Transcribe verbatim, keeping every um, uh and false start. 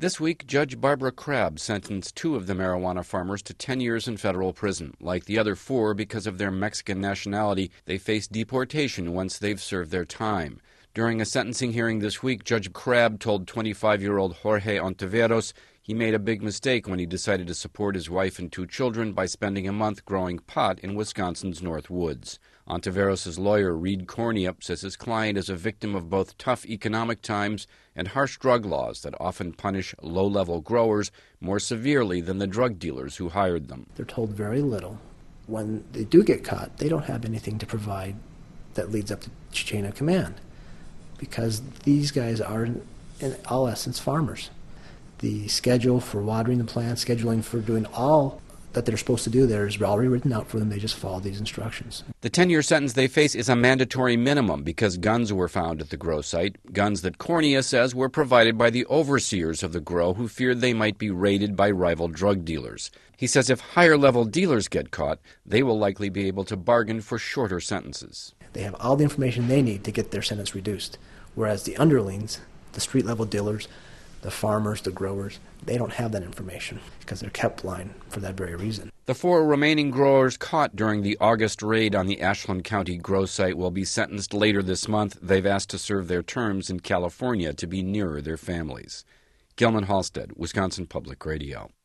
This week, Judge Barbara Crabb sentenced two of the marijuana farmers to ten years in federal prison. Like the other four, because of their Mexican nationality, they face deportation once they've served their time. During a sentencing hearing this week, Judge Crabb told twenty-five-year-old Jorge Ontiveros he made a big mistake when he decided to support his wife and two children by spending a month growing pot in Wisconsin's North Woods. Ontiveros' lawyer, Reed Corneup, says his client is a victim of both tough economic times and harsh drug laws that often punish low-level growers more severely than the drug dealers who hired them. They're told very little. When they do get caught, they don't have anything to provide that leads up to chain of command, because these guys are, in all essence, farmers. The schedule for watering the plants, scheduling for doing all that they're supposed to do there is already written out for them. They just follow these instructions. The ten-year sentence they face is a mandatory minimum because guns were found at the grow site, guns that Cornea says were provided by the overseers of the grow who feared they might be raided by rival drug dealers. He says if higher-level dealers get caught, they will likely be able to bargain for shorter sentences. They have all the information they need to get their sentence reduced, whereas the underlings, the street-level dealers, the farmers, the growers, they don't have that information because they're kept blind for that very reason. The four remaining growers caught during the August raid on the Ashland County grow site will be sentenced later this month. They've asked to serve their terms in California to be nearer their families. Gilman Halstead, Wisconsin Public Radio.